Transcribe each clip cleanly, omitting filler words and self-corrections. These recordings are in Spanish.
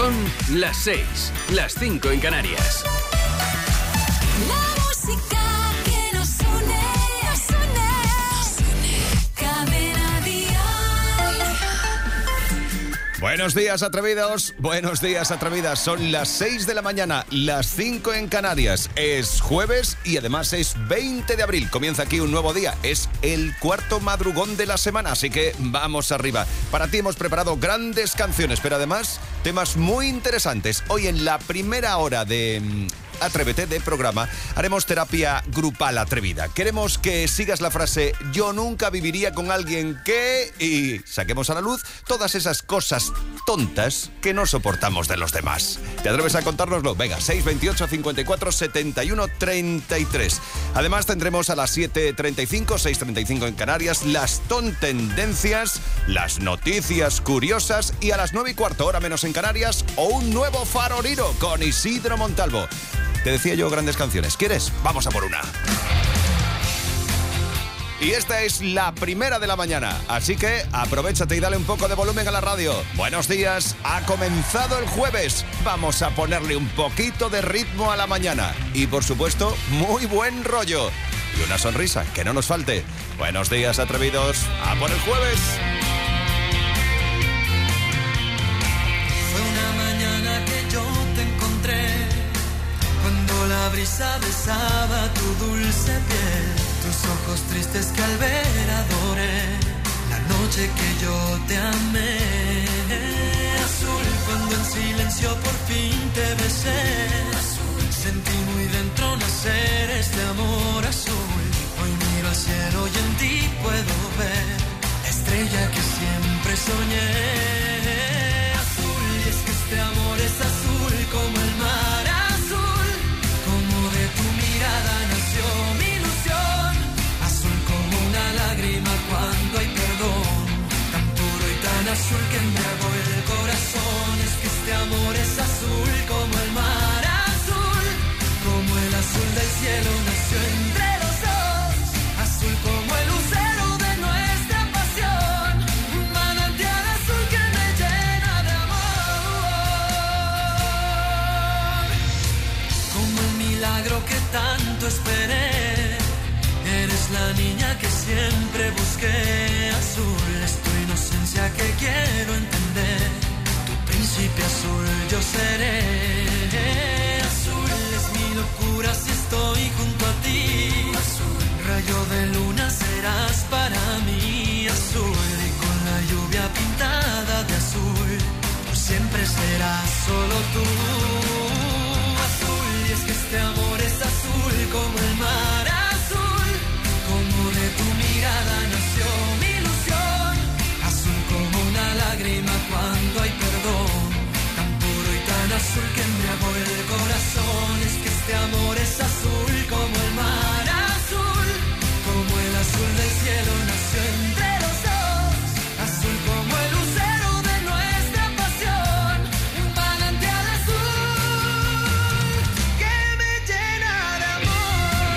Son las 6, las 5 en Canarias. La música que nos une, Cadena Dial. Buenos días, atrevidos. Buenos días, atrevidas. Son las 6 de la mañana, las 5 en Canarias. Es jueves y además es 20 de abril. Comienza aquí un nuevo día. Es el cuarto madrugón de la semana, así que vamos arriba. Para ti hemos preparado grandes canciones, pero además temas muy interesantes. Hoy en la primera hora de Atrévete de programa haremos terapia grupal atrevida. Queremos que sigas la frase "yo nunca viviría con alguien que..." y saquemos a la luz todas esas cosas tontas que no soportamos de los demás. ¿Te atreves a contárnoslo? Venga, 628 54 71 33. Además tendremos a las 7:35, 6:35 en Canarias, las tontendencias, las noticias curiosas y a las 9:15, hora menos en Canarias, o un nuevo farolino con Isidro Montalvo. Te decía yo grandes canciones. ¿Quieres? Vamos a por una. Y esta es la primera de la mañana, así que aprovéchate y dale un poco de volumen a la radio. Buenos días, ha comenzado el jueves. Vamos a ponerle un poquito de ritmo a la mañana. Y por supuesto, muy buen rollo. Y una sonrisa, que no nos falte. Buenos días, atrevidos. ¡A por el jueves! Fue una mañana que yo te encontré, cuando la brisa besaba tu dulce piel, tus ojos tristes que al ver adoré, la noche que yo te amé. Azul, cuando en silencio por fin te besé, azul, sentí muy dentro nacer este amor azul. Hoy miro al cielo y en ti puedo ver la estrella que siempre soñé. Azul, y es que este amor es azul como el mar azul, como de tu mirada nació mi ilusión, azul como una lágrima cuando hay perdón, tan puro y tan azul que embriagó el corazón. Es que este amor es azul como el mar azul, como el azul del cielo nació entre los dos, azul como el lucero de nuestra pasión, un manantial azul que me llena de amor, como el milagro que tanto esperé. Eres la niña que siempre busqué, azul es tu inocencia que quiero entender, tu príncipe azul yo seré. Azul es mi locura si estoy junto a ti, azul rayo de luna serás para mí, azul, y con la lluvia pintada de azul, por siempre serás solo tú. Azul, y es que este amor es azul como el mar azul, como de tu mirada nació mi ilusión, azul como una lágrima cuando hay perdón, tan puro y tan azul que embriagó el corazón. Es que este amor es azul como el mar azul, como el azul del cielo nació entre los dos, azul como el lucero de nuestra pasión, un manantial azul que me llena de amor.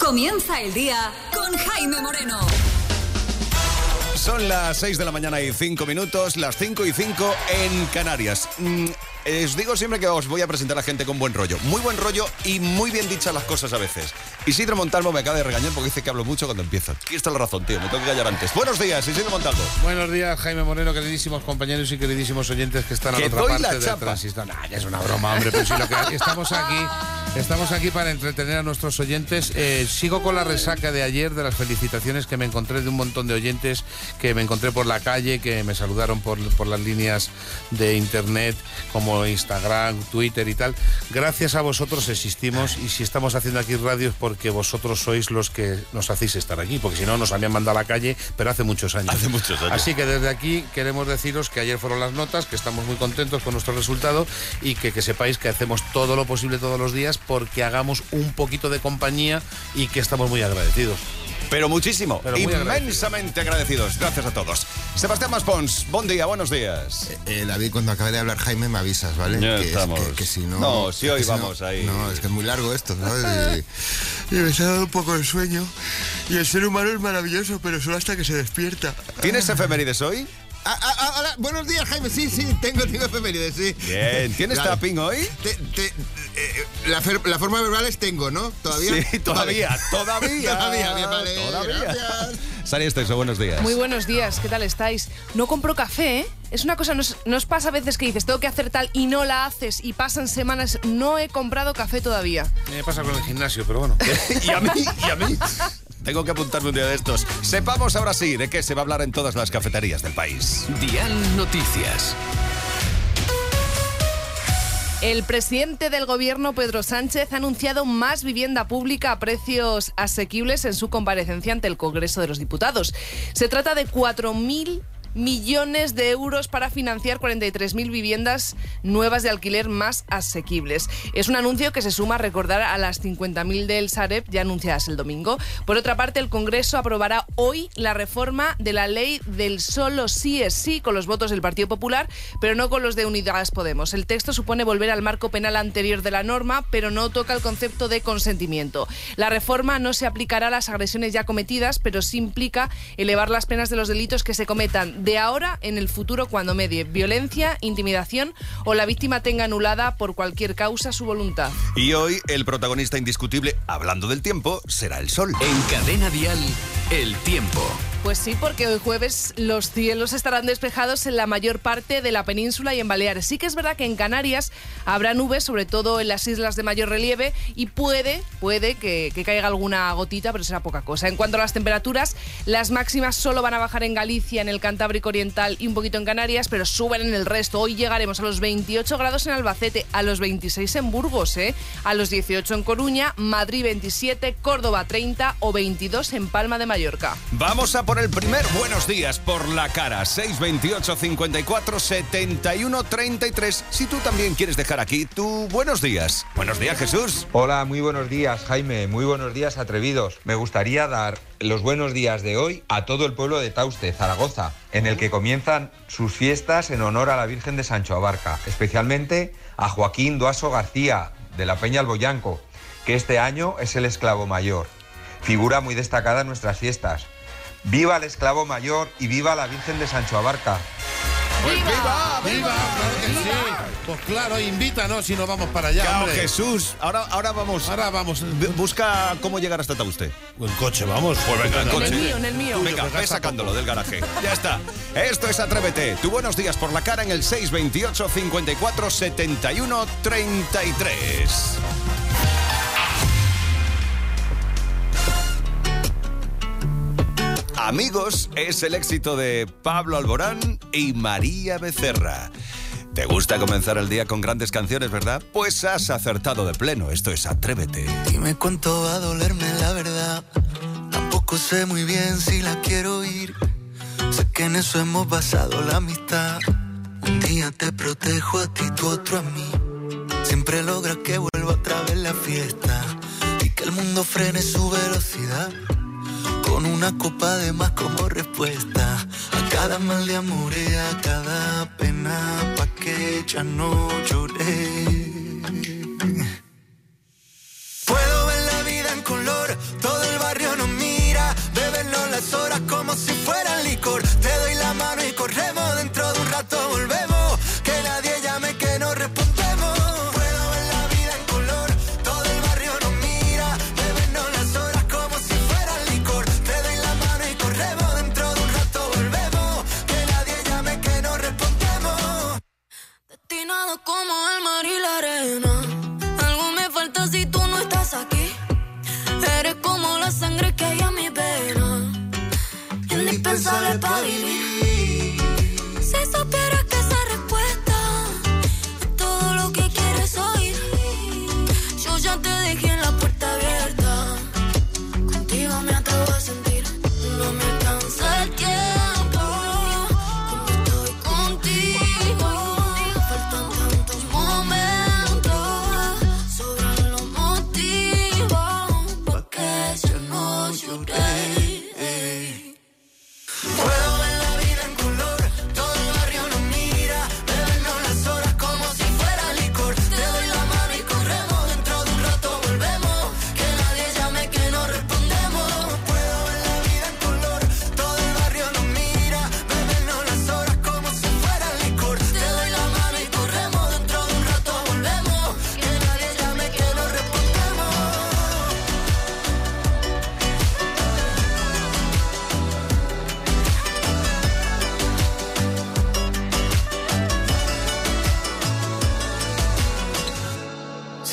Comienza el día con Jaime Moreno. Son las 6 de la mañana y 5 minutos, las 5 y 5 en Canarias. Os digo siempre que os voy a presentar a gente con buen rollo. Muy buen rollo y muy bien dichas las cosas a veces. Isidro Montalvo me acaba de regañar porque dice que hablo mucho cuando empiezo. Aquí está la razón, tío. Me tengo que callar antes. Buenos días, Isidro Montalvo. Buenos días, Jaime Moreno, queridísimos compañeros y queridísimos oyentes que están a la otra parte del transistor. Nah, ya es una broma, hombre, pero sí, lo que estamos aquí para entretener a nuestros oyentes. Sigo con la resaca de ayer, de las felicitaciones que me encontré de un montón de oyentes que me encontré por la calle, que me saludaron por las líneas de internet como Instagram, Twitter y tal. Gracias a vosotros existimos, y si estamos haciendo aquí radio es porque vosotros sois los que nos hacéis estar aquí, porque si no nos habían mandado a la calle, pero hace muchos años. Así que desde aquí queremos deciros que ayer fueron las notas, que estamos muy contentos con nuestro resultado y que sepáis que hacemos todo lo posible todos los días porque hagamos un poquito de compañía y que estamos muy agradecidos. Pero muchísimo, inmensamente agradecidos. Gracias a todos. Sebastián Maspons, buen día, buenos días. David, cuando acabe de hablar Jaime me avisas, ¿vale? Ya que estamos. Que si no... No, si hoy vamos ahí. No, es que es muy largo esto, ¿sabes? Y me ha dado un poco de sueño. Y el ser humano es maravilloso, pero solo hasta que se despierta. ¿Tienes efemérides hoy? Hola, buenos días, Jaime. Sí, tengo efemérides, sí. Bien, ¿tienes tapping hoy? La forma verbal es tengo, ¿no? ¿Todavía? Sí, todavía. Bien, vale. Todavía. Gracias. Sari Esteso, buenos días. Muy buenos días, ¿qué tal estáis? No compro café, ¿eh? Es una cosa, nos pasa a veces que dices, tengo que hacer tal y no la haces y pasan semanas, no he comprado café todavía. Me pasa con el gimnasio, pero bueno. ¿Y a mí? Tengo que apuntarme un día de estos. Sepamos ahora sí de qué se va a hablar en todas las cafeterías del país. Dial Noticias. El presidente del gobierno, Pedro Sánchez, ha anunciado más vivienda pública a precios asequibles en su comparecencia ante el Congreso de los Diputados. Se trata de 4.000 millones de euros para financiar 43.000 viviendas nuevas de alquiler más asequibles. Es un anuncio que se suma a recordar a las 50.000 del Sareb ya anunciadas el domingo. Por otra parte, el Congreso aprobará hoy la reforma de la ley del solo sí es sí con los votos del Partido Popular, pero no con los de Unidas Podemos. El texto supone volver al marco penal anterior de la norma, pero no toca el concepto de consentimiento. La reforma no se aplicará a las agresiones ya cometidas, pero sí implica elevar las penas de los delitos que se cometan de ahora en el futuro cuando medie violencia, intimidación o la víctima tenga anulada por cualquier causa su voluntad. Y hoy el protagonista indiscutible, hablando del tiempo, será el sol. En Cadena Dial, el tiempo. Pues sí, porque hoy jueves los cielos estarán despejados en la mayor parte de la península y en Baleares. Sí que es verdad que en Canarias habrá nubes, sobre todo en las islas de mayor relieve, y puede que caiga alguna gotita, pero será poca cosa. En cuanto a las temperaturas, las máximas solo van a bajar en Galicia, en el Cantábrico Oriental y un poquito en Canarias, pero suben en el resto. Hoy llegaremos a los 28 grados en Albacete, a los 26 en Burgos, a los 18 en Coruña, Madrid 27, Córdoba 30 o 22 en Palma de Mallorca. Vamos a por el primer buenos días por la cara. 628 54 71 33. Si tú también quieres dejar aquí tu buenos días. Buenos días, Jesús. Hola, muy buenos días, Jaime. Muy buenos días, atrevidos. Me gustaría dar los buenos días de hoy a todo el pueblo de Tauste, Zaragoza, en el que comienzan sus fiestas en honor a la Virgen de Sancho Abarca, especialmente a Joaquín Duaso García, de la Peña Alboyanco, que este año es el esclavo mayor. Figura muy destacada en nuestras fiestas. ¡Viva el esclavo mayor y viva la Virgen de Sancho Abarca! Pues ¡viva! Claro que sí. Pues claro, invítanos y nos vamos para allá, Claro, hombre. Jesús. Ahora vamos. Busca cómo llegar hasta Tauste. En coche, vamos. Pues venga, en coche. En el mío. Venga, ve sacándolo del garaje. Ya está. Esto es Atrévete. Tu buenos días por la cara en el 628 54 71 33. Amigos es el éxito de Pablo Alborán y María Becerra. ¿Te gusta comenzar el día con grandes canciones, verdad? Pues has acertado de pleno. Esto es Atrévete. Dime cuánto va a dolerme la verdad. Tampoco sé muy bien si la quiero oír. Sé que en eso hemos basado la amistad. Un día te protejo a ti, tú otro a mí. Siempre logras que vuelva otra vez la fiesta y que el mundo frene su velocidad. Con una copa de más como respuesta a cada mal de amor y a cada pena, pa' que ya no lloré. Puedo ver la vida en color, todo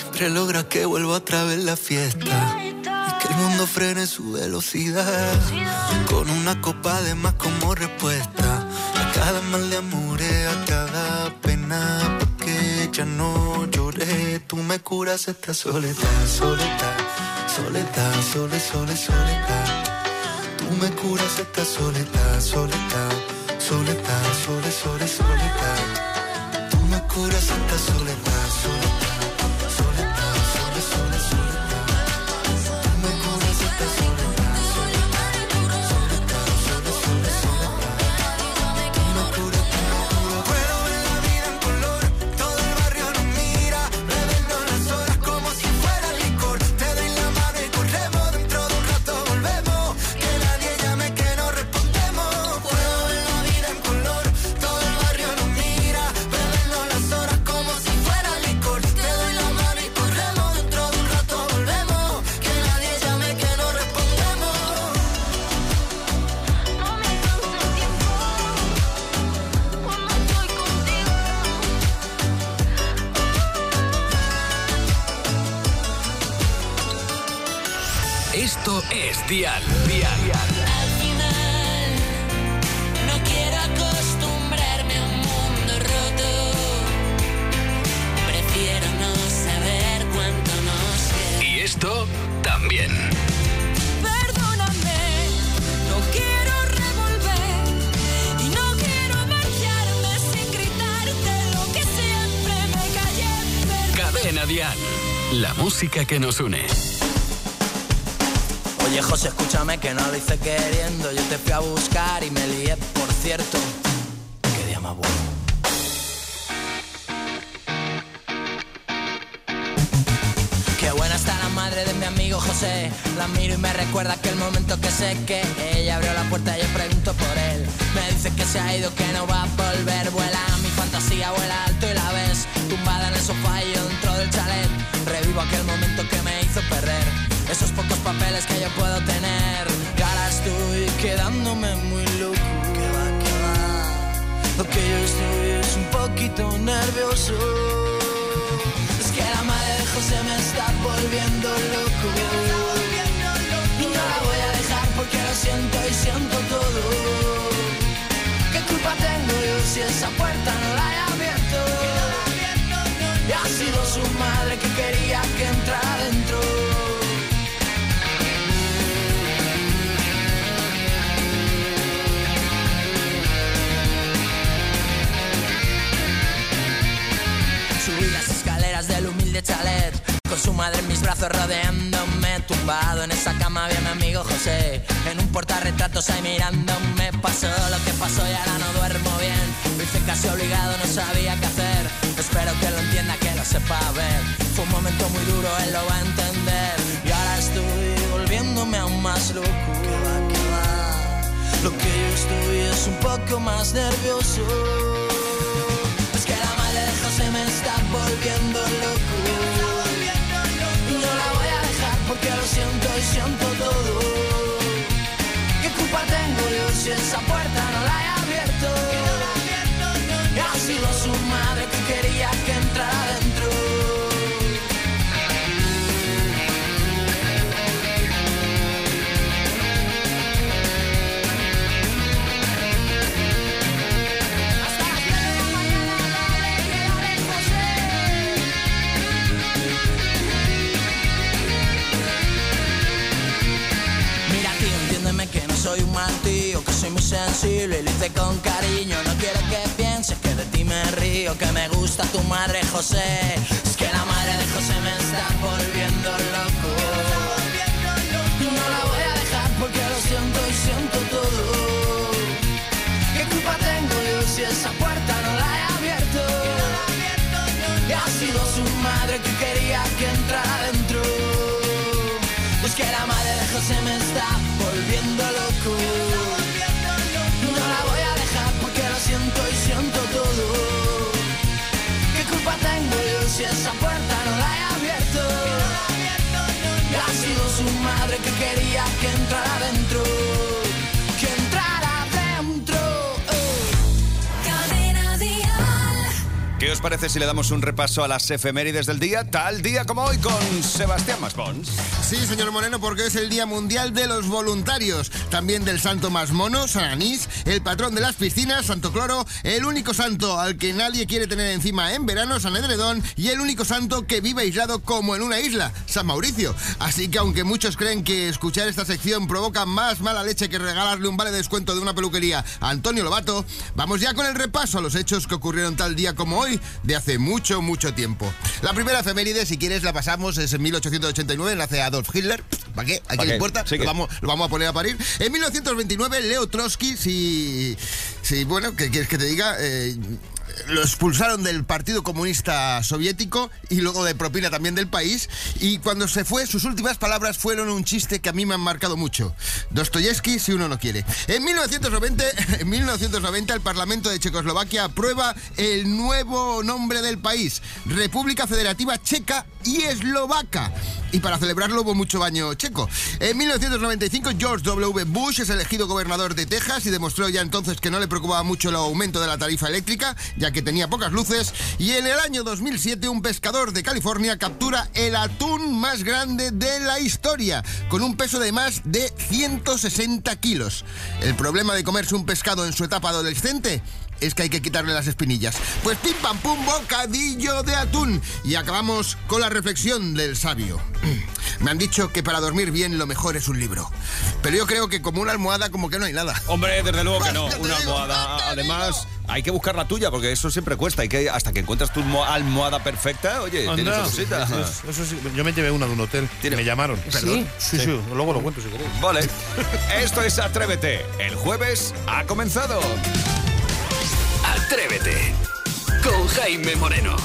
siempre logra que vuelva otra vez la fiesta. Y que el mundo frene su velocidad. Con una copa de más como respuesta. A cada mal de amor, a cada pena. Porque ya no lloré. Tú me curas esta soledad, soledad. Soledad, soledad. Tú me curas esta soledad, soledad. Soledad, soledad. Tú me curas esta soledad, soledad. Soledad, soledad. Tú me curas esta soledad, soledad. Soledad, soledad. Tú me curas, Puedo ver la vida en color, todo el barrio nos mira. Bebiendo las horas como si fuera licor. Te doy la mano y corremos, dentro de un rato volvemos. Que nadie llame, que no respondemos. Puedo ver la vida en color, todo el barrio nos mira. Bebiendo las horas como si fuera licor. Te doy la mano y corremos, dentro de un rato volvemos. Que nadie llame, que no respondemos. No me canso el tiempo cuando estoy contigo. Esto es Dial. Al final no quiero acostumbrarme a un mundo roto. Prefiero no saber cuánto nos queda. Y esto también. Perdóname, no quiero revolver y no quiero marcharme sin gritarte lo que siempre me callé. Cadena Dial. La música que nos une. Oye, José, escúchame que no lo hice queriendo. Yo te fui a buscar y me lié, por cierto. Qué día más bueno. Qué buena está la madre de mi amigo José. La miro y me recuerda aquel momento que sé que ella abrió la puerta y yo pregunto por él. Me dice que se ha ido, que no va a volver. Vuela mi fantasía, vuela alto y la ves tumbada en el sofá y yo dentro del chalet. Revivo aquel momento que me hizo perder esos pocos papeles que yo puedo tener. Y ahora estoy quedándome muy loco. Que va. Lo que yo estoy es un poquito nervioso. Es que la madre de José me está volviendo loco. Y no la voy a dejar porque lo siento y siento todo. ¿Qué culpa tengo yo si esa puerta no la he abierto? Y ha sido su madre que quería que entrara dentro. Subí las escaleras del humilde chalet, con su madre en mis brazos rodeándome. Tumbado en esa cama había mi amigo José, en un portarretratos ahí mirándome. Pasó lo que pasó y ahora no duermo bien. Lo hice casi obligado, no sabía qué hacer. Espero que lo entienda, que lo sepa ver. Fue un momento muy duro, él lo va a entender. Y ahora estoy volviéndome aún más loco. Que va. Lo que yo estoy es un poco más nervioso. Es que la madre de José me está volviendo loco. Y no la voy a dejar porque lo siento y siento todo. ¿Qué culpa tengo yo si esa puerta no la he abierto? Y ha sido su madre que quería que entrara dentro. Que no soy un mal tío, que soy muy sensible y lo hice con cariño. No quiero que pienses que de ti me río, que me gusta tu madre José. Es que la madre de José me está volviendo loco. Y no la voy a dejar porque lo siento y siento todo. ¿Qué culpa tengo yo si esa puerta no la he abierto? Y ha sido su madre que quería que entrara dentro. Es que la madre de José me está volviendo loco. No la voy a dejar porque lo siento y siento todo. ¿Qué culpa tengo yo si esa puerta no la he abierto? Y ha sido su madre que quería que entrara dentro. Que entrara dentro. ¿Qué os parece si le damos un repaso a las efemérides del día? Tal día como hoy con Sebastián Maspons. Sí, señor Moreno, porque es el Día Mundial de los Voluntarios. También del santo más mono, San Anís, el patrón de las piscinas, Santo Cloro, el único santo al que nadie quiere tener encima en verano, San Edredón, y el único santo que vive aislado como en una isla, San Mauricio. Así que aunque muchos creen que escuchar esta sección provoca más mala leche que regalarle un vale de descuento de una peluquería a Antonio Lobato, vamos ya con el repaso a los hechos que ocurrieron tal día como hoy, de hace mucho, mucho tiempo. La primera efeméride, si quieres, la pasamos, es en 1889, nace Adolf Hitler. ¿Para qué? ¿A quién le importa? Lo vamos a poner a parir. En 1929, Leo Trotsky, si bueno, ¿qué quieres que te diga? Lo expulsaron del Partido Comunista Soviético y luego de propina también del país, y cuando se fue sus últimas palabras fueron un chiste que a mí me han marcado mucho: Dostoyevsky si uno no quiere. En 1990 el Parlamento de Checoslovaquia aprueba el nuevo nombre del país, República Federativa Checa y Eslovaca, y para celebrarlo hubo mucho baño checo. En 1995 George W. Bush es elegido gobernador de Texas y demostró ya entonces que no le preocupaba mucho el aumento de la tarifa eléctrica, ya que tenía pocas luces. Y en el año 2007 un pescador de California captura el atún más grande de la historia, con un peso de más de 160 kilos. El problema de comerse un pescado en su etapa adolescente es que hay que quitarle las espinillas. Pues pim pam pum, bocadillo de atún. Y acabamos con la reflexión del sabio. Me han dicho que para dormir bien lo mejor es un libro, pero yo creo que como una almohada como que no hay nada. Hombre, desde luego que no, una almohada. Además, hay que buscar la tuya, porque eso siempre cuesta. Hay que, hasta que encuentras tu almohada perfecta, oye, tienes una cosita. Eso sí, yo me llevé una de un hotel. Me llamaron. ¿Sí? Sí, luego lo cuento si queréis. Vale. Esto es Atrévete. El jueves ha comenzado. Atrévete con Jaime Moreno.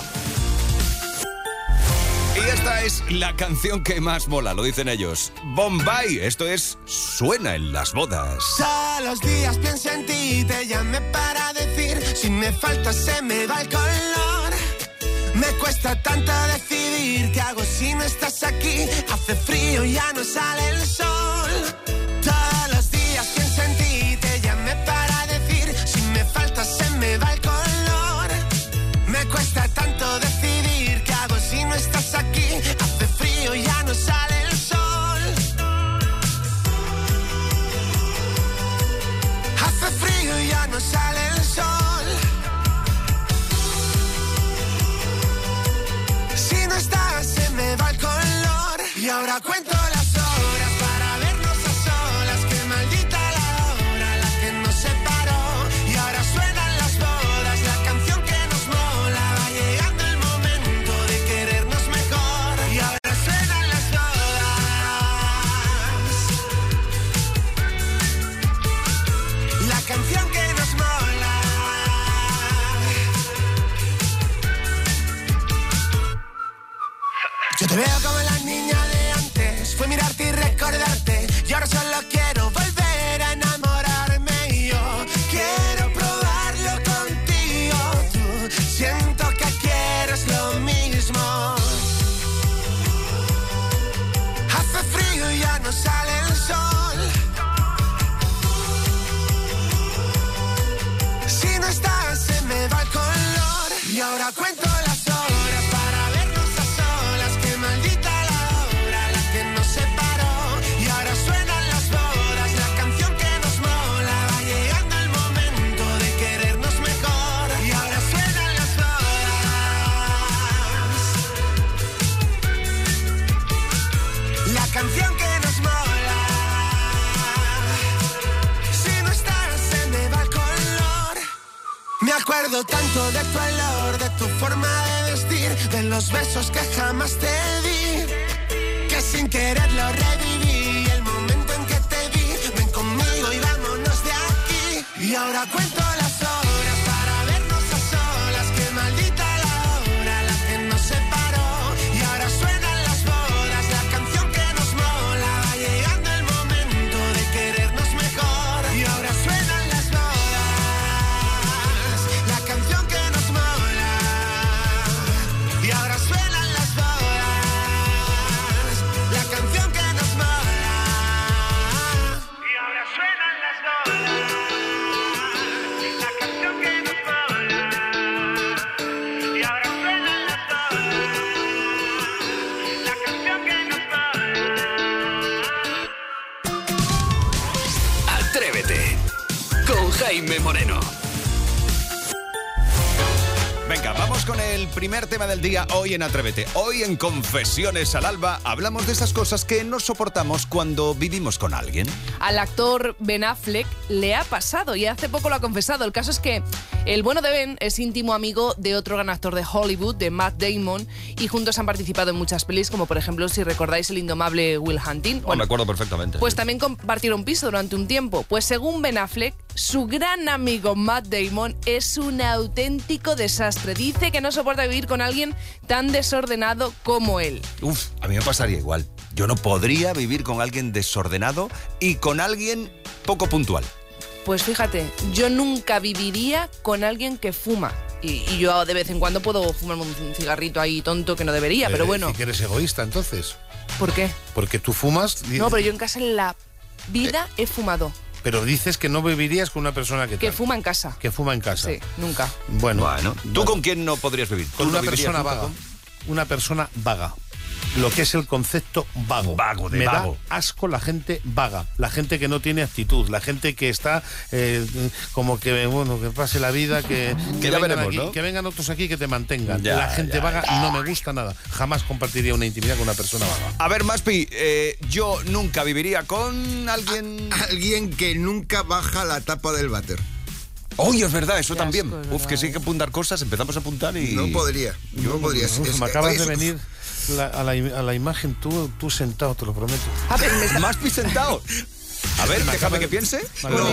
Y esta es la canción que más mola, lo dicen ellos. Bombay, esto es Suena en las bodas. Todos los días pienso en ti, te llamé para decir, si me faltas se me va el color. Me cuesta tanto decidir, ¿qué hago si no estás aquí? Hace frío, ya no sale el sol. Todos los días pienso en ti, te llamé para decir, si me faltas se me va el color. Me cuesta tanto decidir, ¿qué hago si no estás aquí? Hace frío, ya no sale el sol. Hace frío, ya no sale el sol. Si no estás, se me va el color. Y ahora cuento las horas para vernos a solas. Qué maldita la hora, la que nos separó. Y ahora suenan las bodas, la canción que nos mola. Va llegando el momento de querernos mejor. Y ahora suenan las bodas, la canción que nos mola. Yo te veo como la niña de antes, fue mirarte y recordarte. Y ahora solo quiero volver a enamorarme. Y yo quiero probarlo contigo. Tú siento que quieres lo mismo. Hace frío y ya no sale el sol. Si no estás, se me va el color. Y ahora cuento las horas para vernos a solas. Qué maldita la hora, la que nos separó. Y ahora suenan las bodas, la canción que nos mola. Va llegando el momento de querernos mejor. Y ahora suenan las bodas, la canción que nos mola. Si no estás, se me va el color. Me acuerdo tanto de tu olor, de tu forma de vestir, de los besos que jamás te di, que sin quererlo reviví. El momento en que te vi, ven conmigo y vámonos de aquí. Y ahora cuento las horas para vernos a solas. Qué maldita la hora, la que nos separó. Y ahora suenan las bodas, la canción que nos mola. Va llegando el momento de querernos mejor. Y ahora suenan las bodas, la canción que nos mola. Y ahora suenan las bodas, la canción que nos mola. Y ahora suenan las bodas. Jaime Moreno. Venga, vamos con el primer tema del día hoy en Atrévete. Hoy en Confesiones al Alba hablamos de esas cosas que no soportamos cuando vivimos con alguien. Al actor Ben Affleck le ha pasado y hace poco lo ha confesado. El caso es que el bueno de Ben es íntimo amigo de otro gran actor de Hollywood, de Matt Damon, y juntos han participado en muchas pelis, como por ejemplo, si recordáis, El indomable Will Hunting. Bueno, me acuerdo perfectamente. Pues también compartieron piso durante un tiempo. Pues según Ben Affleck, su gran amigo Matt Damon es un auténtico desastre. Dice que no soporta vivir con alguien tan desordenado como él. Uf, a mí me pasaría igual. Yo no podría vivir con alguien desordenado y con alguien poco puntual. Pues fíjate, yo nunca viviría con alguien que fuma. Y yo de vez en cuando puedo fumar un cigarrito ahí tonto que no debería, pero bueno. ¿Y que eres egoísta entonces? ¿Por qué? Porque tú fumas... No, pero yo en casa en la vida he fumado. Pero dices que no vivirías con una persona que fuma en casa. Que fuma en casa. Sí, nunca. Bueno, ¿tú con quién no podrías vivir? Con una persona vaga. Una persona vaga. Lo que es el concepto vago. Me da asco la gente vaga, la gente que no tiene actitud, la gente que está como que, bueno, que pase la vida, que ya veremos, aquí, ¿no? Que vengan otros aquí que te mantengan. La gente vaga no me gusta nada. Jamás compartiría una intimidad con una persona vaga. A ver, Maspi, yo nunca viviría con alguien... Alguien que nunca baja la tapa del váter. Oye, es verdad, eso Qué también. asco, es Uf, que sí hay que apuntar cosas, empezamos a apuntar y... No podría, yo no podría. Me acabas de venir a la imagen, tú sentado, te lo prometo. A ver, Maspi sentado. A ver, déjame que piense.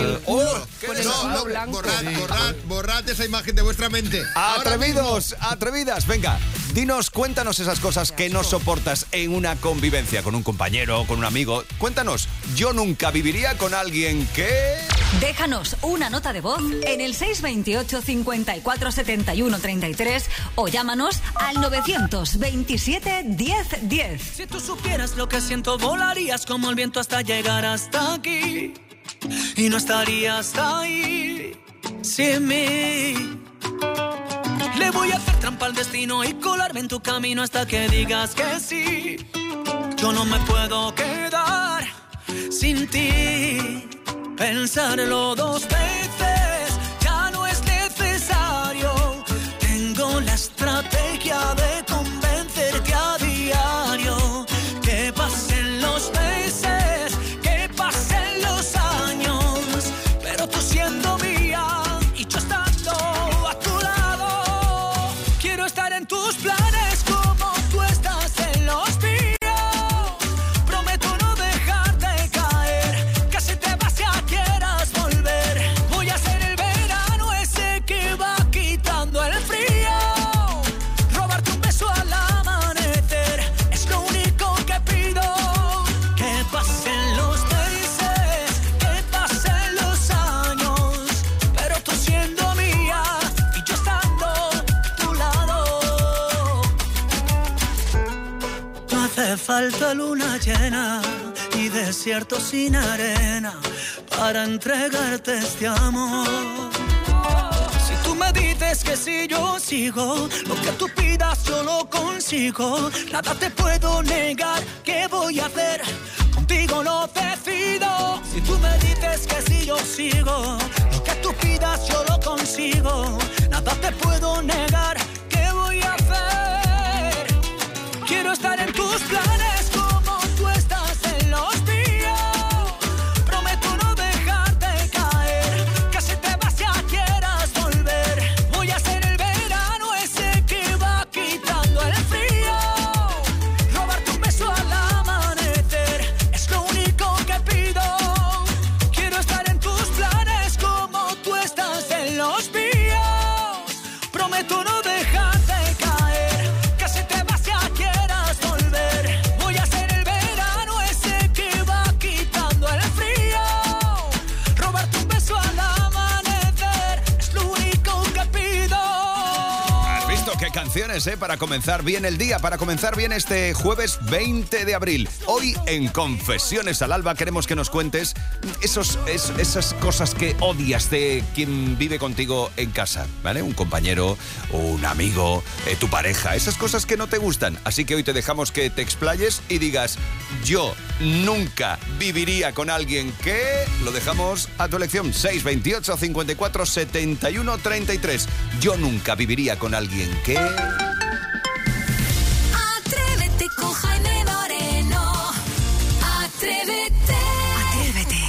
Borrad esa imagen de vuestra mente. Atrevidos, atrevidas, venga, cuéntanos esas cosas que no soportas en una convivencia con un compañero, con un amigo. Cuéntanos, yo nunca viviría con alguien que... Déjanos una nota de voz en el 628 54 71 33 o llámanos al 927 10 10. Si tú supieras lo que siento, volarías como el viento hasta llegar hasta aquí y no estarías ahí sin mí. Le voy a hacer trampa al destino y colarme en tu camino hasta que digas que sí. Yo no me puedo quedar sin ti. Pensarlo dos veces ya no es necesario. Tengo la estrategia de convencerte a diario. Que pasen los meses, que pasen los años, pero tú siendo mía y yo estando a tu lado. Quiero estar en tus planes como tú estás en los míos. Prometo no dejarte caer, que si te vas ya quieras volver. Voy a ser el verano ese que va quitando el frío. Robarte un beso al amanecer es lo único que pido. Que pasen los meses, que pasen los años, pero tú siendo mía y yo estando a tu lado. No hace falta luna llena y desierto sin arena para entregarte este amor. Si tú me dices que si yo sigo, lo que tú pidas yo lo consigo. Nada te puedo negar, ¿qué voy a hacer? Contigo lo decido. Si tú me dices que si yo sigo, lo que tú pidas yo lo consigo. Nada te puedo negar, ¿qué voy a hacer? Quiero estar en tus planes como tú estás en los míos. Prometo no dejarte caer, que si te vas ya quieras volver. Voy a ser el verano ese que va quitando el frío. Robarte un beso al amanecer es lo único que pido. Quiero estar en tus planes como tú estás en los míos. Prometo no dejarte caer, que si te vas ya quieras volver. Voy a ser el verano ese que va quitando el frío. Robarte un beso al amanecer es lo único que pido. ¿Has visto qué canciones, para comenzar bien el día, para comenzar bien este jueves 20 de abril? Hoy en Confesiones al Alba queremos que nos cuentes esas cosas que odias de quien vive contigo en casa, ¿vale? Un compañero, un amigo, tu pareja, esas cosas que no te gustan. Así que hoy te dejamos que te explayes y digas, yo nunca viviría con alguien que... Lo dejamos a tu elección. 628 54 71 33. Yo nunca viviría con alguien que... Atrévete con Jaime Moreno. Atrévete. Atrévete.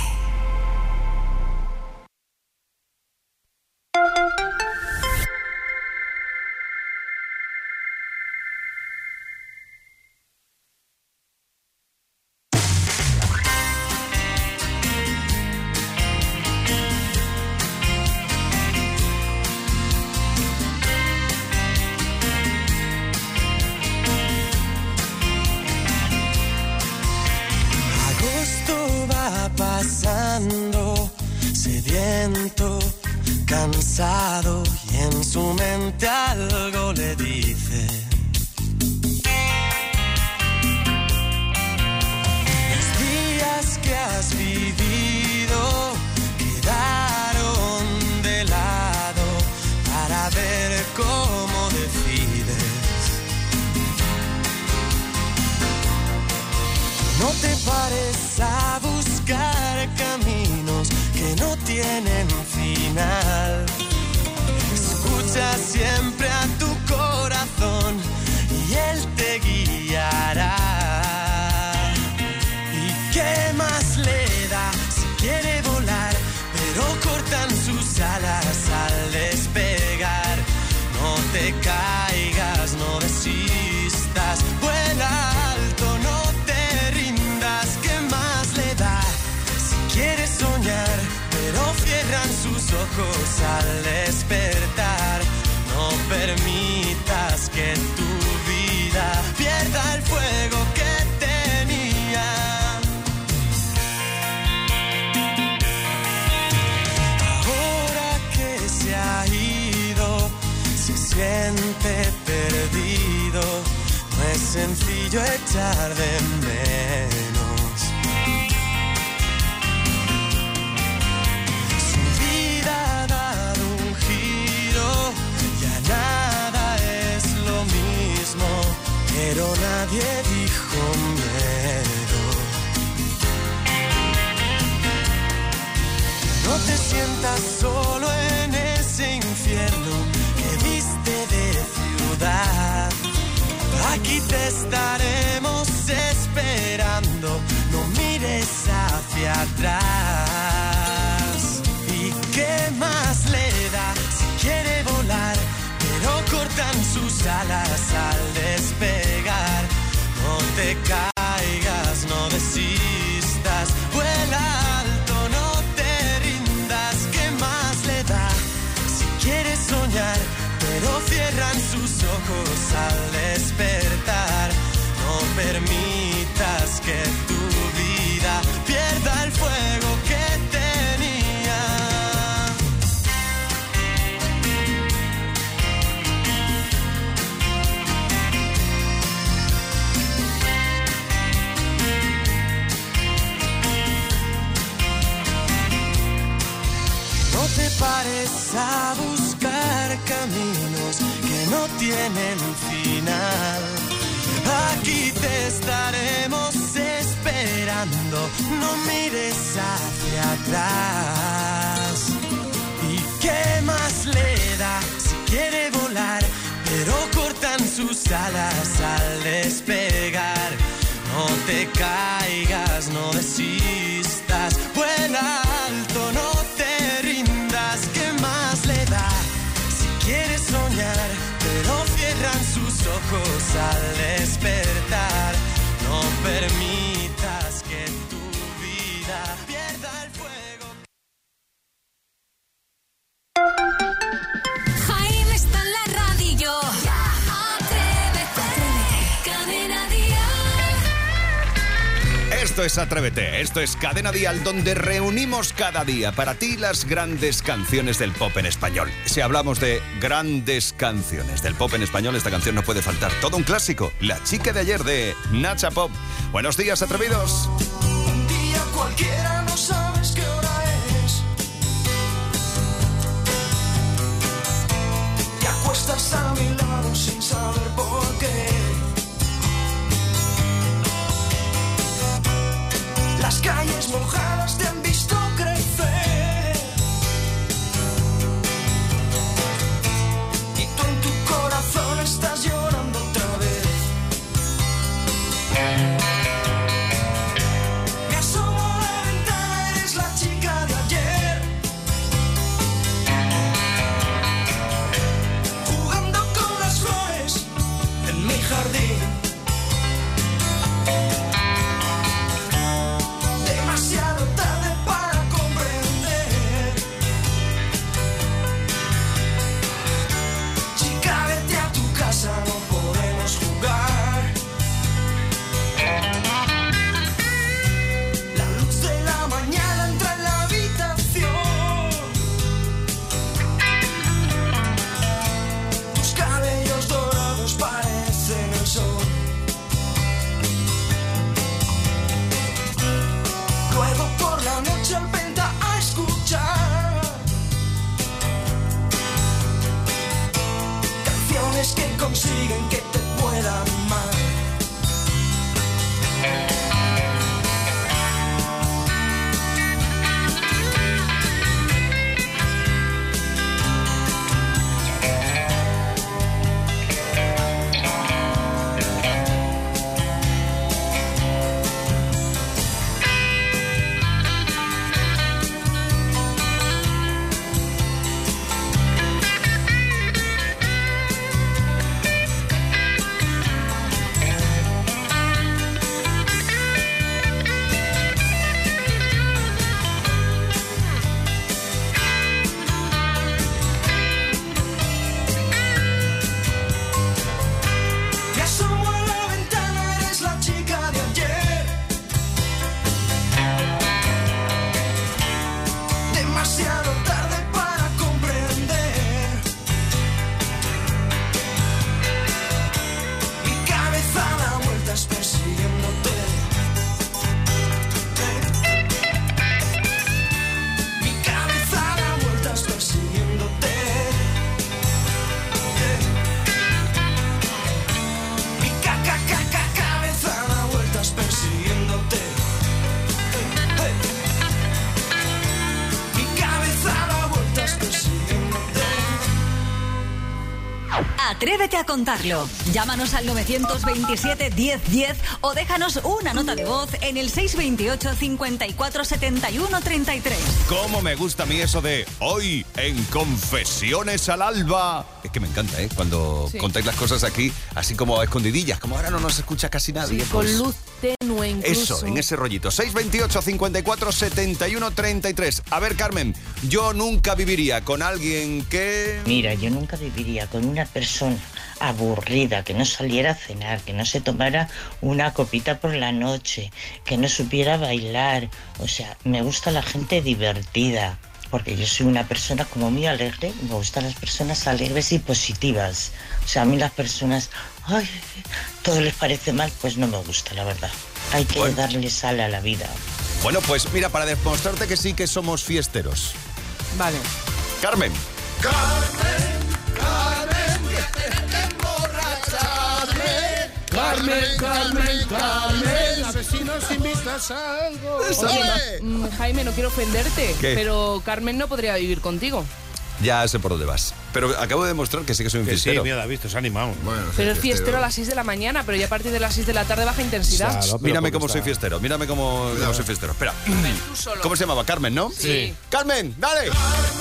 Pasando, sediento, cansado, y en su mente algo le dice. Los días que has vivido quedaron de lado para ver cómo decides. No te pares a buscar caminos que no tienen final. Escucha siempre a tu corazón y él te guiará. ¿Y qué más le da si quiere volar? Pero cortan sus alas al despegar. No te caigas, no desistas, vuela alto, no te rindas. ¿Qué más le da si quieres soñar? Pero cierran sus ojos al despertar. No permitas que tu vida pierda el fuego que tenía. Ahora que se ha ido, se siente perdido. No es sencillo echar de menos. Su vida ha dado un giro, ya nada es lo mismo, pero nadie dijo miedo. No te sientas solo en ese infierno que viste de ciudad. Aquí te estaremos esperando, no mires hacia atrás. ¿Y qué más le da si quiere volar? Pero cortan sus alas al despegar. No te caigas, no desistas, vuela alto, no te rindas. ¿Qué más le da si quieres soñar? Pero cierran sus ojos al despertar. No permitas que tu vida pierda el fuego que tenía. No te pares a buscar caminos que no tienen final. Aquí te estaremos esperando, no mires hacia atrás. ¿Y qué más le da si quiere volar? Pero cortan sus alas al despegar. No te caigas, no desistas, vuela alto, no te rindas. ¿Qué más le da si quieres soñar? Pero cierran sus ojos al despertar. No permitas que tu vida pierda el fuego. Jaime está en la radio. Atrévete. Cadena Dial. Esto es Atrévete, esto es Cadena Dial, donde reunimos cada día para ti las grandes canciones del pop en español. Si hablamos de grandes canciones del pop en español, esta canción no puede faltar. Todo un clásico, La chica de ayer de Nacha Pop. Buenos días, atrevidos. Un día cualquiera, no sabes qué hora es. Te acuestas a mi lado sin saber por qué. flores mojadas te han visto crecer. Y tú en tu corazón estás llorando otra vez. Me asomo a la ventana, eres la chica de ayer. Jugando con las flores en mi jardín. Demasiado tarde para comprender. Chica, vete a tu casa, no podemos jugar. La luz de la mañana entra en la habitación. Tus cabellos dorados parecen el sol. Luego por la noche al venta a escuchar canciones que consiguen que te puedan amar. Me asomo a la ventana, eres la chica de ayer. Demasiado tarde para comprender. Mi cabeza da vueltas persiguiéndote. Mi cabeza da vueltas persiguiéndote. Mi cabeza da vueltas persiguiéndote. Mi cabeza da vueltas persiguiéndote. Atrévete a contarlo. Llámanos al 927 1010 o déjanos una nota de voz en el 628 54 71 33. ¿Cómo me gusta a mí eso de hoy en Confesiones al Alba? Es que me encanta, ¿eh? Cuando contáis las cosas aquí, así como a escondidillas, como ahora no nos escucha casi nadie. Sí, con luz tenue incluso. Eso, en ese rollito. 628 54 71 33. A ver, Carmen, yo nunca viviría con alguien que... Mira, yo nunca viviría con una persona aburrida, que no saliera a cenar, que no se tomara una copita por la noche, que no supiera bailar. O sea, me gusta la gente divertida, porque yo soy una persona como muy alegre, me gustan las personas alegres y positivas. O sea, a mí las personas, ay, todo les parece mal, pues no me gusta, la verdad. Hay que darle sal a la vida. Bueno, pues mira, para demostrarte que sí que somos fiesteros. Vale. Carmen. Carmen, a ver si nos invitas a algo. Oye, Jaime, no quiero ofenderte, ¿Qué? pero Carmen no podría vivir contigo. Ya sé por dónde vas. Pero acabo de demostrar que sí que soy un Que sí, fiestero. mira, David, te has animado. Bueno, Pero es fiestero a las 6 de la mañana, pero ya a partir de las 6 de la tarde baja intensidad. Claro, pero Mírame porque cómo soy está- fiestero, mírame cómo soy fiestero. Espera. Tú solo. ¿Cómo se llamaba? Carmen, ¿no? Sí. Carmen, dale.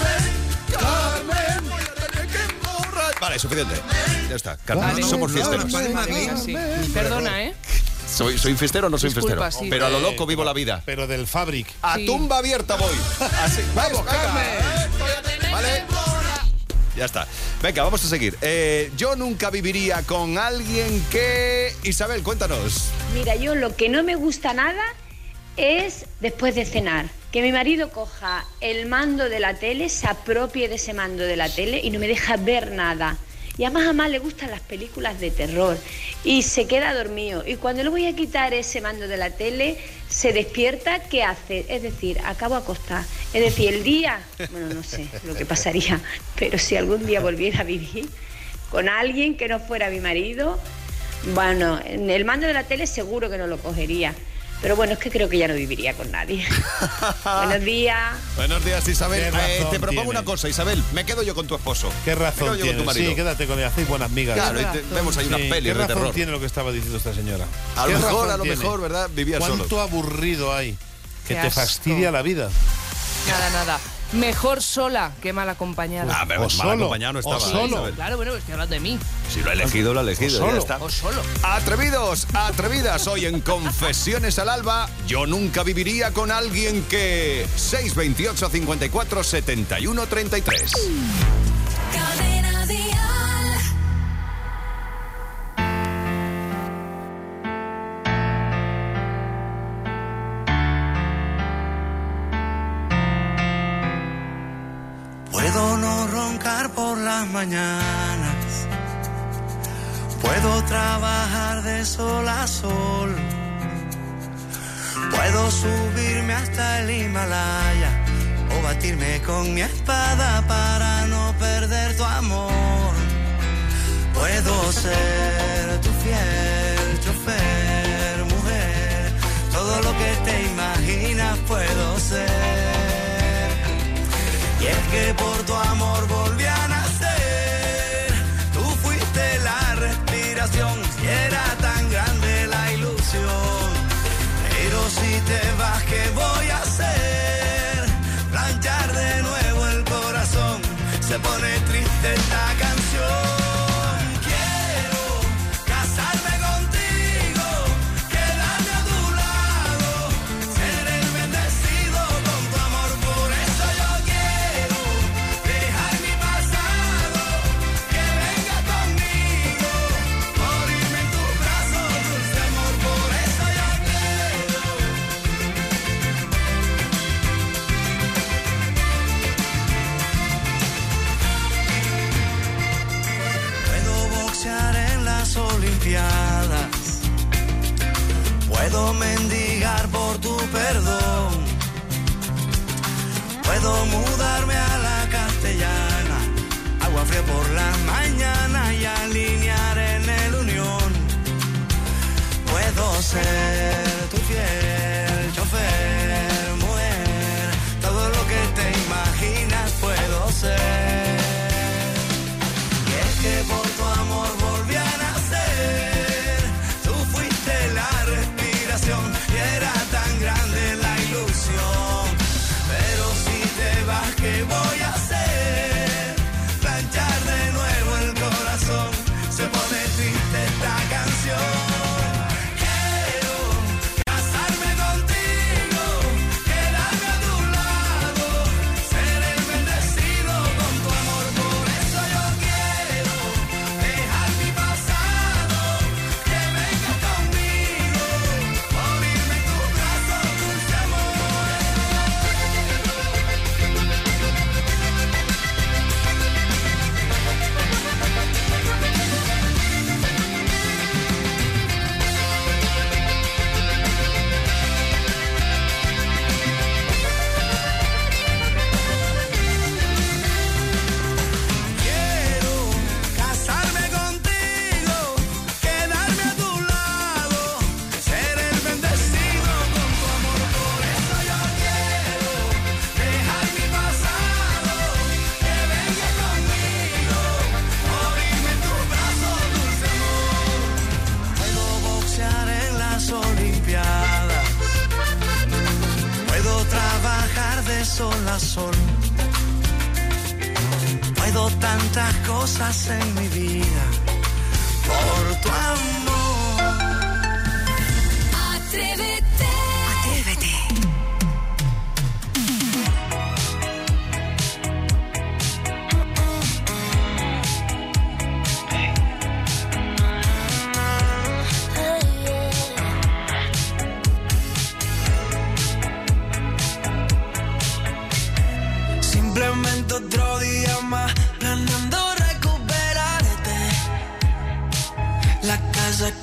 Vale, suficiente. Ya está. Carmen, Vale. somos fiesteros. Vale, venga, sí. Perdona, ¿eh? ¿Soy fiestero o no soy Disculpa, fiestero? sí. Pero a lo loco vivo la vida. Pero del Fabric. A Sí. tumba abierta voy. Así. ¡Vamos, venga. Carmen! Vale. Ya está. Venga, vamos a seguir. Yo nunca viviría con alguien que... Isabel, cuéntanos. Mira, yo lo que no me gusta nada es después de cenar, que mi marido coja el mando de la tele, se apropie de ese mando de la tele y no me deja ver nada. Y además a más le gustan las películas de terror y se queda dormido. Y cuando le voy a quitar ese mando de la tele, se despierta, ¿qué hace? Es decir, acabo acostada. Es decir, el día, bueno, no sé lo que pasaría, pero si algún día volviera a vivir con alguien que no fuera mi marido, bueno, en el mando de la tele seguro que no lo cogería. Pero bueno, es que creo que ya no viviría con nadie. Buenos días. Buenos días, Isabel. Te propongo una cosa, Isabel. Me quedo yo con tu esposo. ¿Qué razón tiene? Sí, quédate con él. Hacéis buenas migas. Claro, vemos ahí una peli de terror. ¿Qué razón tiene lo que estaba diciendo esta señora? A lo mejor, ¿verdad? Vivía solo. ¿Cuánto aburrido hay que te fastidia la vida? Nada. Mejor sola que mal acompañada. Pero mal acompañado no estaba. Solo. Claro, bueno, estoy hablando de mí. Si lo ha elegido, ya está. O solo. Atrevidos, atrevidas, hoy en Confesiones al Alba, yo nunca viviría con alguien que... 628 54 71 33. Cadena Dial. Puedo no roncar por las mañanas, puedo trabajar de sol a sol, puedo subirme hasta el Himalaya o batirme con mi espada para no perder tu amor. Puedo ser tu fiel chofer, mujer, todo lo que te imaginas puedo ser. Y es que por tu amor volví a nacer, tú fuiste la respiración, y era tan grande la ilusión. Pero si te vas, ¿qué voy a hacer? Planchar de nuevo el corazón, se pone triste esta canción. Olimpiadas, puedo mendigar por tu perdón, puedo mudarme a la Castellana, agua fría por la mañana y alinear en el Unión. Puedo ser tu fiel chofer, mujer, todo lo que te imaginas puedo ser. Y es que por tu amor volví a nacer, tú fuiste la respiración y era tan grande la ilusión. Pero si te vas, ¿qué voy a hacer? Planchar de nuevo el corazón, se pone triste esta canción. Sol a sol, puedo tantas cosas en mi vida por tu amor. Atrévete, atrévete. Simplemente otro día más, planeando recuperarte. La casa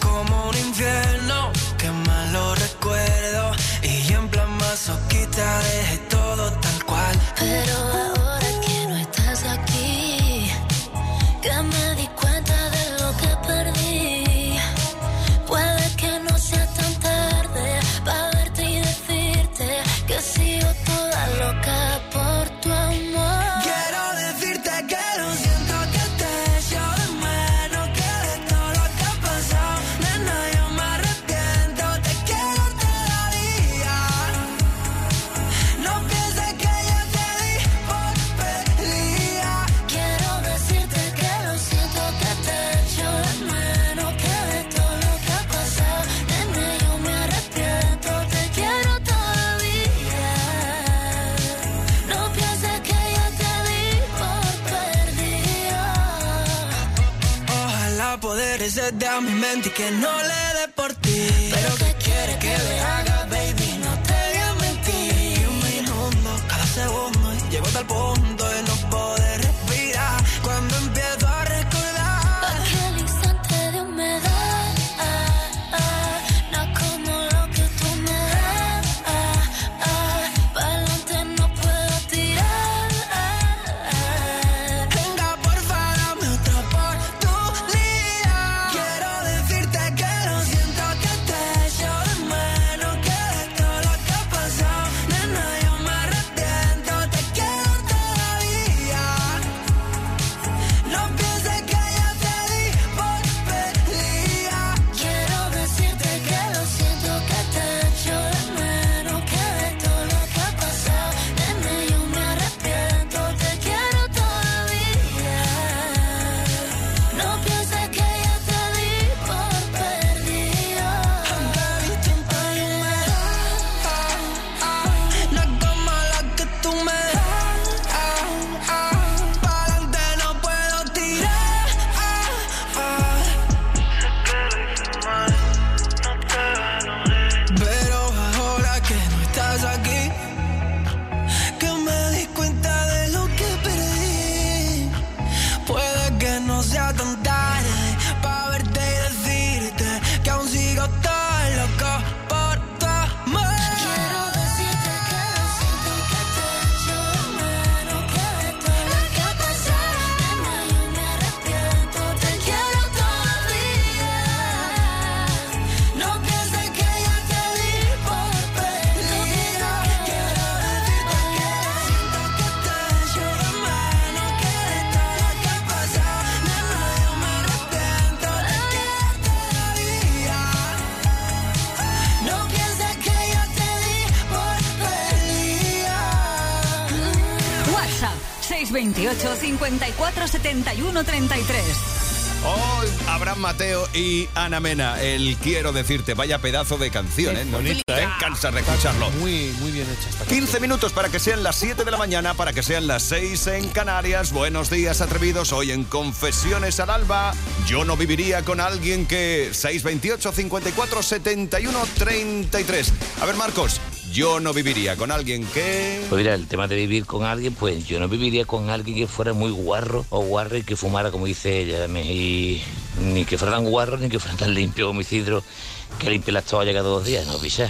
de a mi mente y que no le dé por ti. Pero ¿qué quieres que le haga, baby? No te voy a mentir. Un minuto, cada segundo, y llego hasta el punto de no poder respirar. Cuando empiezo a recordar aquel instante de humedad, no como lo que tú me das, pa'lante no puedo tirar. Venga, porfa, dame otra oportunidad. Quiero decirte que lo siento, que te echo de menos, que de todo lo que ha pasado, nena, yo me arrepiento, te quiero todavía. No pienses que ya te di por perdida. Quiero decirte que lo siento, que te echo de menos, que de todo lo que ha pasado, nene, yo me arrepiento, te quiero todavía. No pienses que ya te di por perdida. No es como la que tú me das, pa'lante no puedo tirar. Pero ahora que no estás aquí, que me di cuenta de lo que perdí, puede que no sea tan tarde pa' verte y decirte que aún sigo tan loco por tu amor. Quiero decirte que lo siento, que te echo de menos, que de todo lo que ha pasado, nena, yo me arrepiento, te quiero todavía. No pienses que ya te di por perdida. Quiero decirte que siento que te echo de menos, que de todo lo que ha pasado, nena, yo me arrepiento, te quiero todavía. No pienses que ya te di por perdida. WhatsApp 628 54 71 33. Hoy Abraham Mateo y Ana Mena, el Quiero Decirte. Vaya pedazo de canción, ¿eh? Bonita, Te cansas de escucharlo. Muy bien hecha esta 15 minutos para que sean las 7 de la mañana, para que sean las 6 en Canarias. Buenos días, atrevidos. Hoy en Confesiones al Alba, yo no viviría con alguien que... 628 54 71 33. A ver, Marcos, yo no viviría con alguien que... Pues mira, el tema de vivir con alguien, pues yo no viviría con alguien que fuera muy guarro o guarra y que fumara, como dice ella, y ni que fuera tan guarro ni que fuera tan limpio como Isidro, que limpie las toallas cada 2 días, no, picha.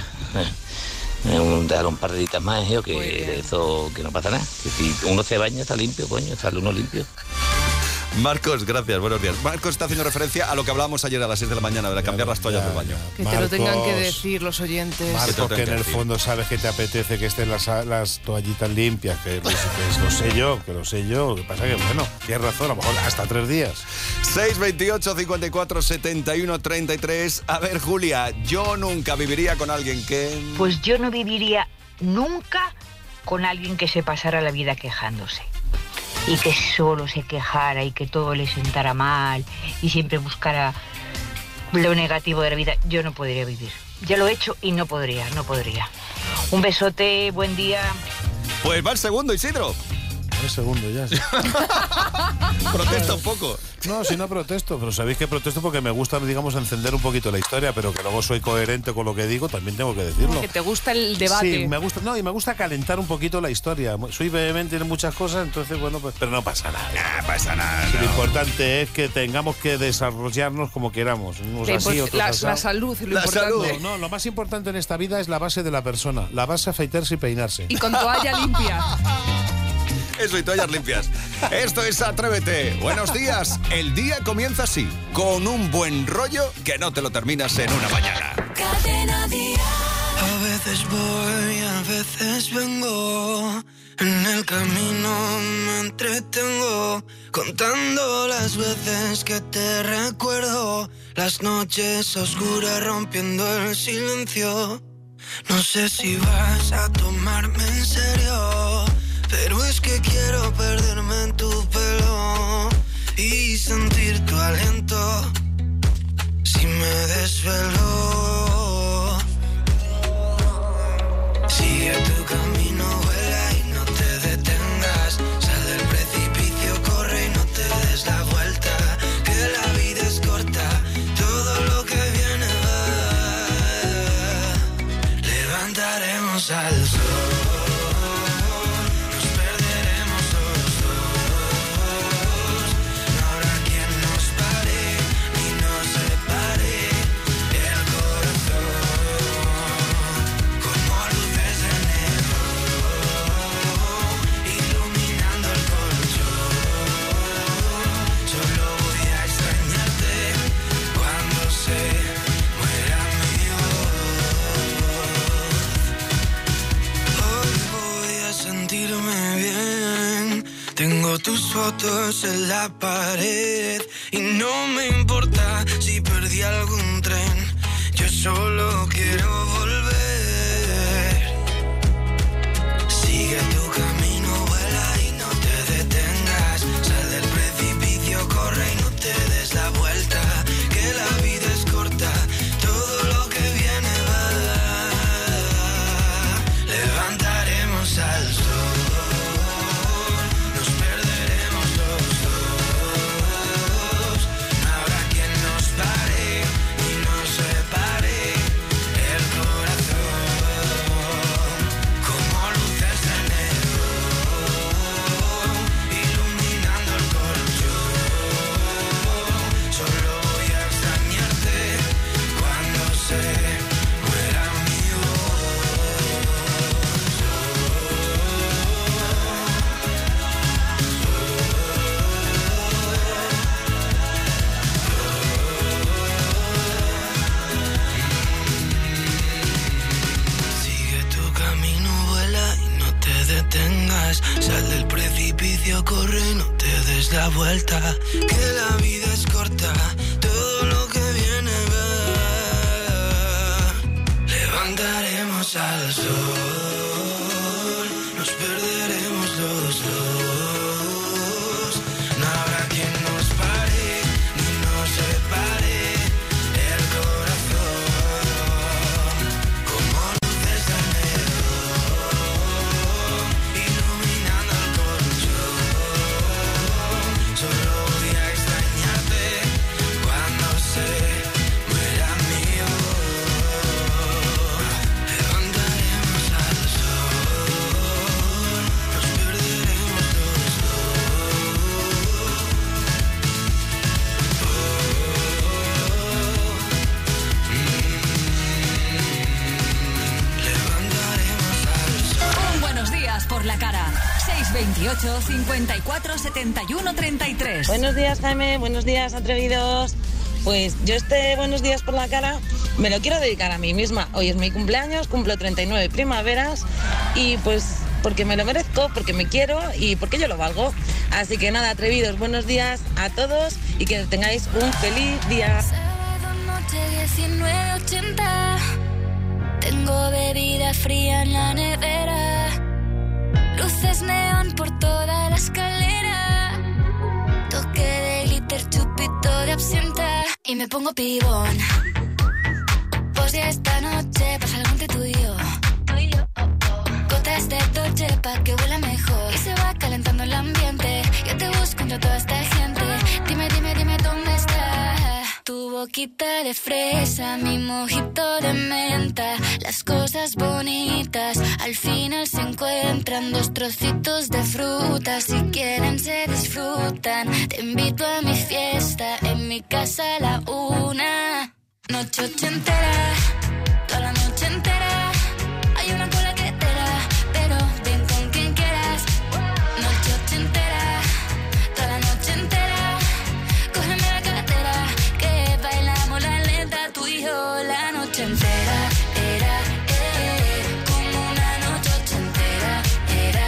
Dejar un par de días más, que eso, que no pasa nada. Que si uno se baña está limpio, coño, sale uno limpio. Marcos, gracias, buenos días. Marcos está haciendo referencia a lo que hablábamos ayer a las 6 de la mañana, de cambiar las toallas del baño. Que te lo tengan que decir los oyentes. Marcos, que en el fondo sabes que te apetece que estén las toallitas limpias, que lo sé yo. Lo que pasa que, bueno, tienes razón, a lo mejor hasta 3 días. 628 54 71 33. A ver, Julia, yo nunca viviría con alguien que... Pues yo no viviría nunca con alguien que se pasara la vida quejándose. Y que solo se quejara y que todo le sentara mal y siempre buscara lo negativo de la vida. Yo no podría vivir. Ya lo he hecho y no podría. Un besote, buen día. Pues va el segundo, Isidro. El segundo ya. Sí. Protesta un poco. No, si no protesto, pero sabéis que protesto porque me gusta, digamos, encender un poquito la historia, pero que luego soy coherente con lo que digo, también tengo que decirlo. Que te gusta el debate. Sí, me gusta, y me gusta calentar un poquito la historia. Soy vehemente en muchas cosas, entonces, bueno, pues, pero no pasa nada. No pasa nada. Lo importante es que tengamos que desarrollarnos como queramos. Unos así, otros así. La salud, lo importante. No, lo más importante en esta vida es la base de la persona. La base, afeitarse y peinarse. Y con toalla limpia. Eso y toallas limpias. Esto es Atrévete. Buenos días. El día comienza así, con un buen rollo que no te lo terminas en una mañana. Cadena Dial. A veces voy, a veces vengo. En el camino me entretengo, contando las veces que te recuerdo. Las noches oscuras rompiendo el silencio. No sé si vas a tomarme en serio, pero es que quiero perderme en tu pelo y sentir tu aliento si me desvelo. Sigue tu camino, vuela y no te detengas. Sal del precipicio, corre y no te des la vuelta. Que la vida es corta, mandaremos al sol. Nos perderemos los dos. No habrá quien nos pare ni nos separe el corazón. Como luces de neón iluminando el colchón. Solo voy a extrañarte cuando se muera mi voz. Hoy voy a sentirme bien. Tengo tus fotos en la pared y no me importa si perdí algún tren. Yo solo quiero volver. Sigue tu camino, vuela y no te detengas. Sal del precipicio, corre y no te des la vuelta. Que la vida es corta, todo lo que viene va. Levantaremos al sol. Nos perderemos los dos. No habrá quien nos pare ni nos separe el corazón. Como luces de neón iluminando el colchón. Solo voy a extrañarte cuando se muera mi Sigue tu camino, vuela y no te detengas. Sal del precipicio, corre y no te des la vuelta. Que la vida es corta, todo lo que viene va. Levantaremos al sol, nos perderemos los dos. No habrá quien nos pare ni nos separe el corazón. Como luces de neón iluminando el colchón. Solo voy a extrañarte cuando se muera mi voz. Levantaremos al sol, nos perderemos los Un buenos días por la cara. 628 54 71 33. Buenos días, Jaime. Buenos días, atrevidos. Pues yo buenos días por la cara me lo quiero dedicar a mí misma. Hoy es mi cumpleaños, cumplo 39 primaveras y pues porque me lo merezco, porque me quiero y porque yo lo valgo. Así que nada, atrevidos, buenos días a todos y que tengáis un feliz día. Sábado noche 19:80. Tengo bebida fría en la nevera. Luces neón por toda la escalera. Toque de glitter, chupito de absenta. Y me pongo pibón. Pues ya esta noche pasa algo entre tú y yo. Gotas de Dolce pa' que huela mejor. Y se va calentando el ambiente. Yo te busco entre toda esta gente. Dime, dime, dime dónde está. Tu boquita de fresa, mi mojito de menta. Las cosas bonitas al final se encuentran. Dos trocitos de fruta, si quieren se disfrutan. Te invito a mi fiesta, en mi casa a la 1. Noche ochentera, toda la noche entera. Hay una cola que te da, pero ven con quien quieras. Noche ochentera, toda la noche entera. Cógeme la cartera, que bailamos la lenta. Tú y yo la noche entera. Era, como una noche ochentera. Era,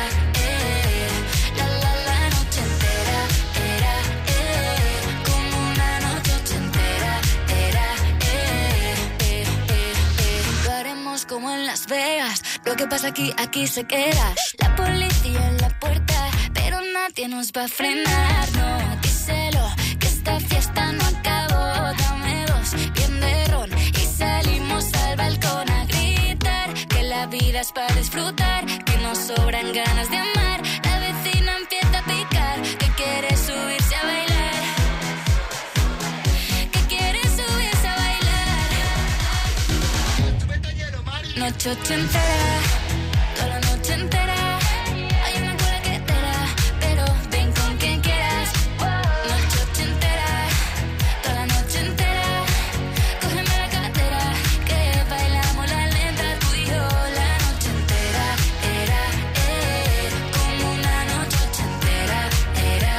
la noche entera. Era, como una noche ochentera. Era, lo haremos como en Las Vegas. Lo que pasa aquí se queda. La policía en la puerta, pero nadie nos va a frenar. No, díselo, que esta fiesta no acabó. Dame dos, bien de ron y salimos al balcón a gritar. Que la vida es para disfrutar, que nos sobran ganas de amar. La vecina empieza a picar, que quiere subirse a bailar. Que quiere subirse a bailar. Noche ochentera. toda la noche entera. Hay una cola que te da, pero ven con quien quieras. Noche ochentera, toda la noche entera. Cógeme la cartera, que bailamos la lenta tú y yo. La noche entera era, como una noche ochentera. Era,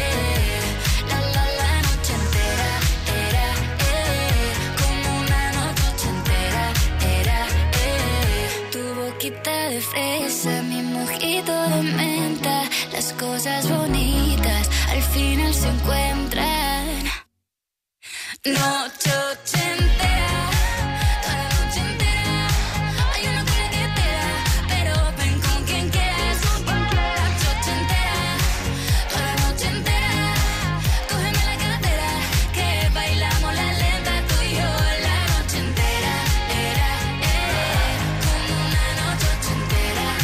la noche entera era, como una noche ochentera. Era, tu boquita de fresa, mi mojito de menta. Las cosas bonitas al final se encuentran. Noche ochentera, toda la noche entera. Hay una cola que te da, pero ven con quien quieras. Noche ochentera, toda la noche entera. Cógeme la cartera, que bailamos la lenta tú y yo. La noche entera era, como una noche ochentera.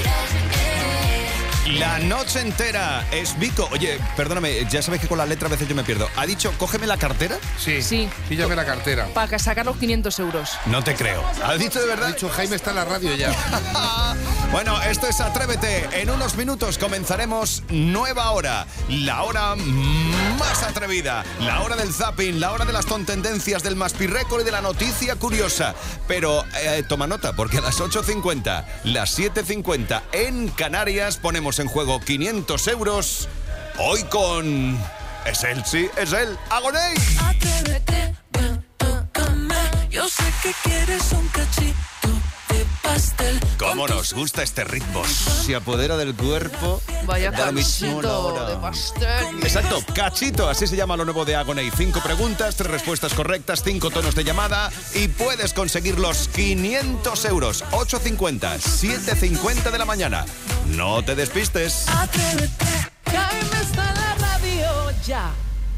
Era, La noche entera es Vico. Oye, perdóname, ya sabes que con la letra a veces yo me pierdo. ¿Ha dicho cógeme la cartera? Sí. Píllame la cartera. Para sacar los 500 euros. No te creo. ¿Ha dicho de verdad? Ha dicho Jaime está en la radio ya. Bueno, esto es Atrévete. En unos minutos comenzaremos nueva hora. La hora más atrevida. La hora del zapping, la hora de las tontendencias, del maspirrécord y de la noticia curiosa. Pero toma nota, porque a las 8:50, las 7:50 en Canarias ponemos en juego 500 euros. Hoy con... Es él, sí, es él. ¡Agoney! Atrévete, ven, tócame. Yo sé que quieres un cachito de pastel. ¿Cómo nos gusta este ritmo? Se apodera del cuerpo. Vaya Da lo mismo la cachito hora. de pastel. Exacto, cachito, así se llama lo nuevo de Agoney. 5 preguntas, 3 respuestas correctas, 5 tonos de llamada y puedes conseguir los 500 euros. 8:50, 7:50 de la mañana. No te despistes. Atrévete. Jaime está en la radio ya.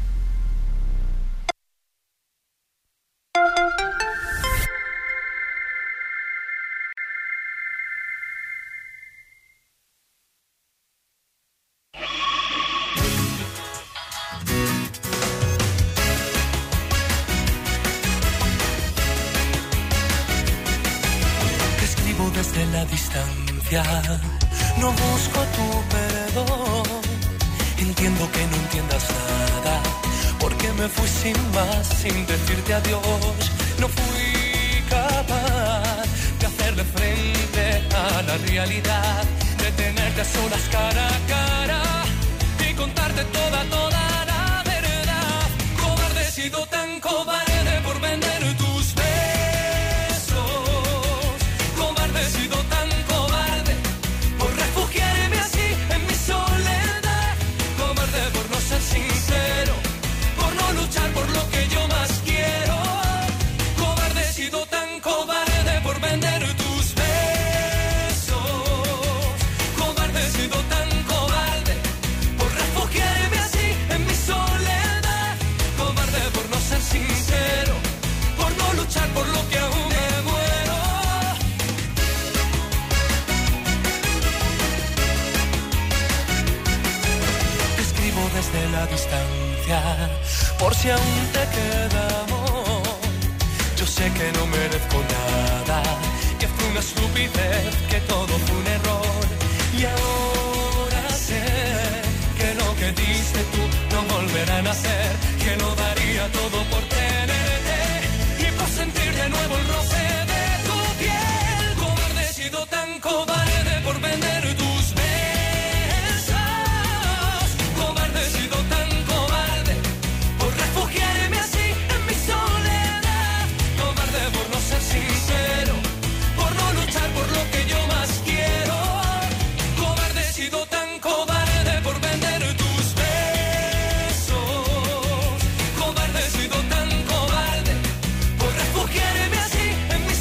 Te escribo desde la distancia, no busco tu perdón. Entiendo que no entiendas nada, porque me fui sin más, sin decirte adiós. No fui capaz de hacerle frente a la realidad, de tenerte a solas cara a cara y contarte toda la verdad. Cobarde, he sido tan cobarde por vender tus besos. Cobarde, he sido tan cobarde por refugiarme así en mi soledad. Cobarde por no ser sincero, por no luchar por lo que yo más quiero. Cobarde, he sido tan cobarde por vender tus besos. Cobarde, he sido tan cobarde por refugiarme así en mi soledad. Cobarde por no ser sincero, por no luchar por lo que aún me muero. Te escribo desde la distancia, por si aún te queda amor. Yo sé que no merezco nada, que fue una estupidez, que todo fue un error. Y ahora sé que lo que diste tú no volverá a nacer, que lo daría todo por tenerte y por sentir de nuevo el roce de tu piel. Cobarde, he sido tan cobarde por vender tus besos. Cobarde, he sido tan cobarde por refugiarme así en mi soledad. Cobarde por no ser sincero, por no luchar por lo que yo más quiero. Cobarde, he sido tan cobarde por vender tus besos. Cobarde, he sido tan cobarde por refugiarme así en mi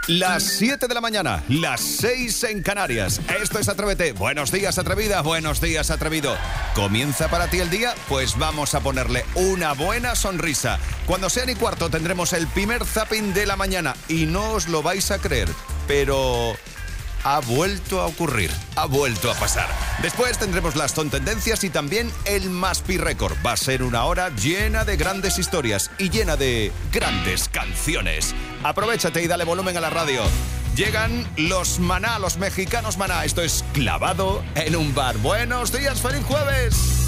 Las 7 de la mañana, las 6 en Canarias. Esto es Atrévete. Buenos días, atrevida. Buenos días, atrevido. ¿Comienza para ti el día? Pues vamos a ponerle una buena sonrisa. Cuando sea ni cuarto tendremos el primer zapping de la mañana. Y no os lo vais a creer, pero ha vuelto a ocurrir, ha vuelto a pasar. Después tendremos las tontendencias y también el Maspi Record. Va a ser una hora llena de grandes historias y llena de grandes canciones. Aprovechate y dale volumen a la radio. Llegan los Maná, los mexicanos Maná. Esto es Clavado en un bar. Buenos días, feliz jueves.